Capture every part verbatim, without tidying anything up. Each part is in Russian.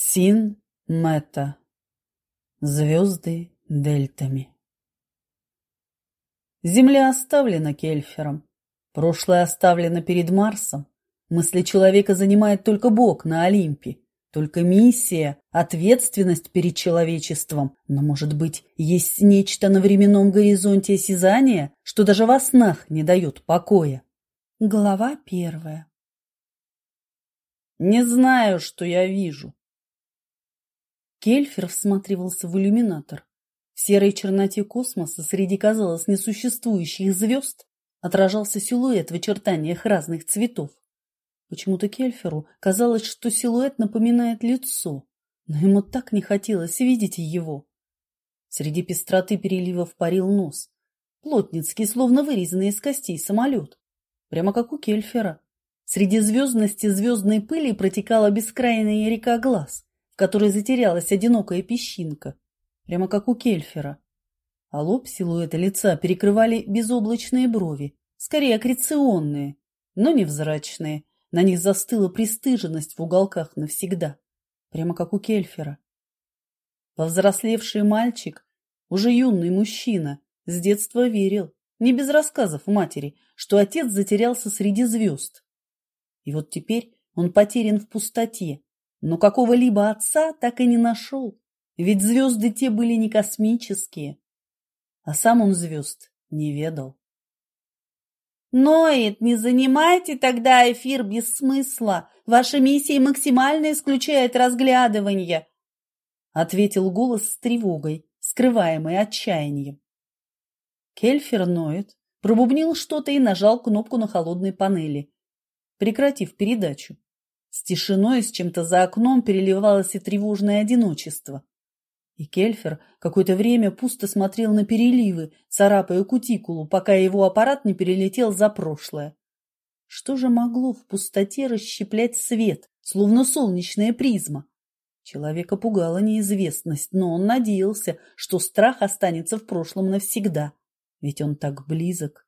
Син Мета. Звезды дельтами. Земля оставлена Кельфером. Прошлое оставлено перед Марсом. Мысли человека занимает только Бог на Олимпе. Только миссия, ответственность перед человечеством. Но, может быть, есть нечто на временном горизонте осязания, что даже во снах не дает покоя. Глава первая. Не знаю, что я вижу. Кельфер всматривался в иллюминатор. В серой черноте космоса среди, казалось, несуществующих звезд отражался силуэт в очертаниях разных цветов. Почему-то Кельферу казалось, что силуэт напоминает лицо, но ему так не хотелось видеть его. Среди пестроты переливов парил нос, плотницкий, словно вырезанный из костей самолет, прямо как у Кельфера. Среди звездности звездной пыли протекала бескрайняя река глаз, в которой затерялась одинокая песчинка, прямо как у Кельфера. А лоб силуэта лица перекрывали безоблачные брови, скорее аккреционные, но невзрачные. На них застыла пристыженность в уголках навсегда, прямо как у Кельфера. Повзрослевший мальчик, уже юный мужчина, с детства верил, не без рассказов матери, что отец затерялся среди звезд. И вот теперь он потерян в пустоте, но какого-либо отца так и не нашел, ведь звезды те были не космические, а сам он звезд не ведал. «Ноет, не занимайте тогда эфир без смысла. Ваша миссия максимально исключает разглядывание», — ответил голос с тревогой, скрываемой отчаянием. Кельфер ноет, пробубнил что-то и нажал кнопку на холодной панели, прекратив передачу. С тишиной, с чем-то за окном переливалось и тревожное одиночество. И Кельфер какое-то время пусто смотрел на переливы, царапая кутикулу, пока его аппарат не перелетел за прошлое. Что же могло в пустоте расщеплять свет, словно солнечная призма? Человека пугала неизвестность, но он надеялся, что страх останется в прошлом навсегда, ведь он так близок.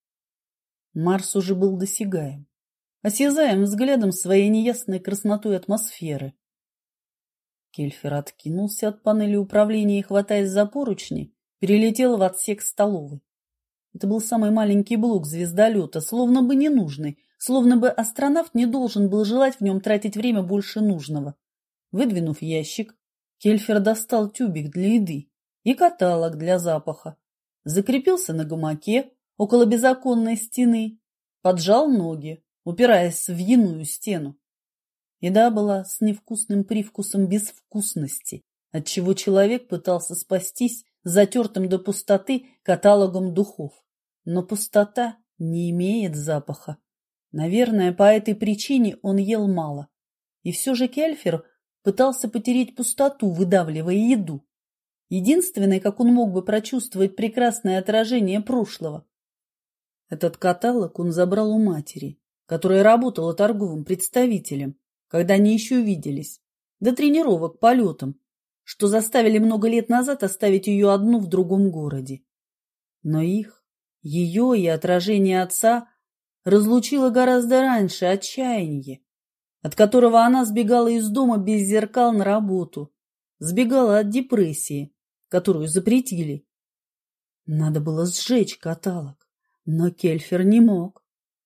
Марс уже был досягаем, осязаем взглядом своей неясной краснотой атмосферы. Кельфер откинулся от панели управления и, хватаясь за поручни, перелетел в отсек столовой. Это был самый маленький блок звездолета, словно бы ненужный, словно бы астронавт не должен был желать в нем тратить время больше нужного. Выдвинув ящик, Кельфер достал тюбик для еды и каталог для запаха, закрепился на гамаке около безоконной стены, поджал ноги, упираясь в вьяную стену. Еда была с невкусным привкусом безвкусности, отчего человек пытался спастись затертым до пустоты каталогом духов. Но пустота не имеет запаха. Наверное, по этой причине он ел мало. И все же Кельфер пытался потереть пустоту, выдавливая еду. Единственное, как он мог бы прочувствовать прекрасное отражение прошлого. Этот каталог он забрал у матери, которая работала торговым представителем, когда они еще виделись, до тренировок полетом, что заставили много лет назад оставить ее одну в другом городе. Но их, ее и отражение отца разлучило гораздо раньше отчаяние, от которого она сбегала из дома без зеркал на работу, сбегала от депрессии, которую запретили. Надо было сжечь каталог, но Кельфер не мог.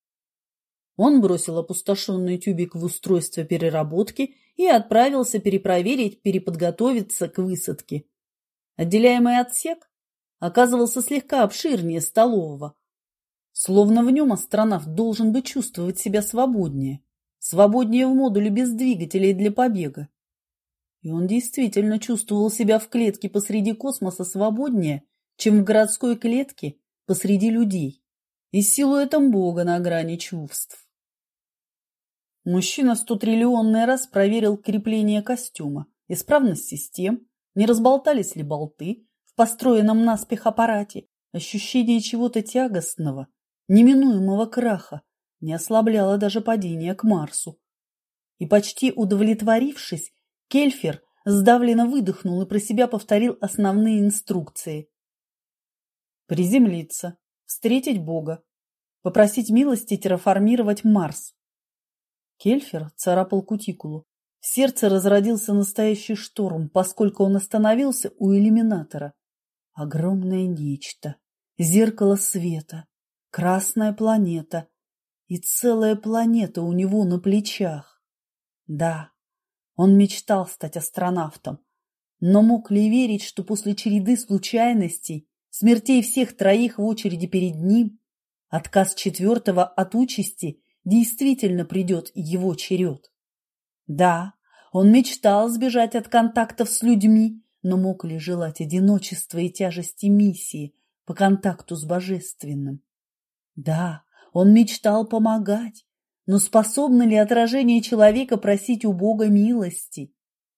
Он бросил опустошенный тюбик в устройство переработки и отправился перепроверить, переподготовиться к высадке. Отделяемый отсек оказывался слегка обширнее столового. Словно в нем астронавт должен бы чувствовать себя свободнее, свободнее в модуле без двигателей для побега. И он действительно чувствовал себя в клетке посреди космоса свободнее, чем в городской клетке посреди людей, и с силуэтом Бога на грани чувств. Мужчина стотриллионный раз проверил крепление костюма, исправность систем, не разболтались ли болты в построенном наспех аппарате. Ощущение чего-то тягостного, неминуемого краха не ослабляло даже падение к Марсу. И почти удовлетворившись, Кельфер сдавленно выдохнул и про себя повторил основные инструкции. Приземлиться, встретить Бога, попросить милости терраформировать Марс. Кельфер царапал кутикулу. В сердце разродился настоящий шторм, поскольку он остановился у иллюминатора. Огромное нечто, зеркало света, красная планета и целая планета у него на плечах. Да, он мечтал стать астронавтом, но мог ли верить, что после череды случайностей, смертей всех троих в очереди перед ним, отказ четвертого от участи, действительно придет его черед? Да, он мечтал сбежать от контактов с людьми, но мог ли желать одиночества и тяжести миссии по контакту с Божественным? Да, он мечтал помогать, но способно ли отражение человека просить у Бога милости?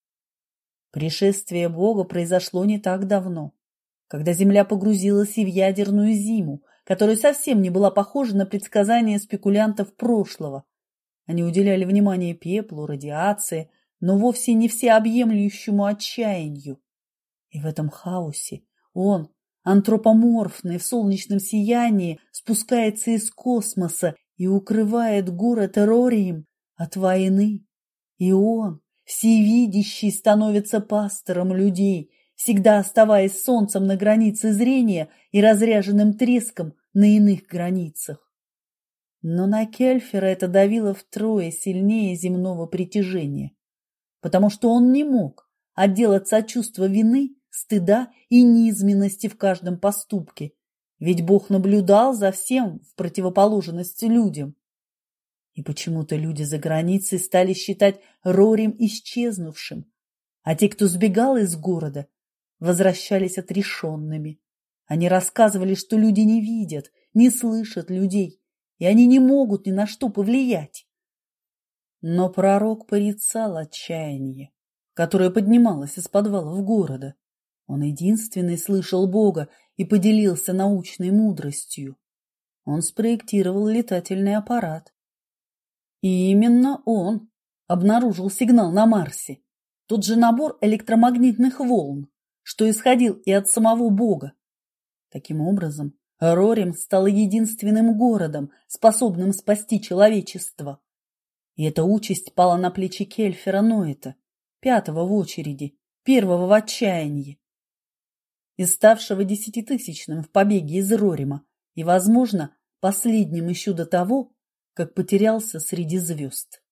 Пришествие Бога произошло не так давно, когда Земля погрузилась и в ядерную зиму, которая совсем не была похожа на предсказания спекулянтов прошлого. Они уделяли внимание пеплу, радиации, но вовсе не всеобъемлющему отчаянию. И в этом хаосе он, антропоморфный в солнечном сиянии, спускается из космоса и укрывает город Эрорием от войны. И он, всевидящий, становится пастором людей, всегда оставаясь солнцем на границе зрения и разряженным треском на иных границах. Но на Кельфера это давило втрое сильнее земного притяжения, потому что он не мог отделаться от чувства вины, стыда и низменности в каждом поступке, ведь Бог наблюдал за всем в противоположность людям. И почему-то люди за границей стали считать Рорим исчезнувшим, а те, кто сбегал из города, возвращались отрешенными. Они рассказывали, что люди не видят, не слышат людей, и они не могут ни на что повлиять. Но пророк порицал отчаяние, которое поднималось из подвалов города. Он единственный слышал Бога и поделился научной мудростью. Он спроектировал летательный аппарат. И именно он обнаружил сигнал на Марсе, тот же набор электромагнитных волн, что исходил и от самого Бога. Таким образом, Рорим стал единственным городом, способным спасти человечество. И эта участь пала на плечи Кельфера Ноэта, пятого в очереди, первого в отчаянии, и ставшего десятитысячным в побеге из Рорима, и, возможно, последним еще до того, как потерялся среди звезд.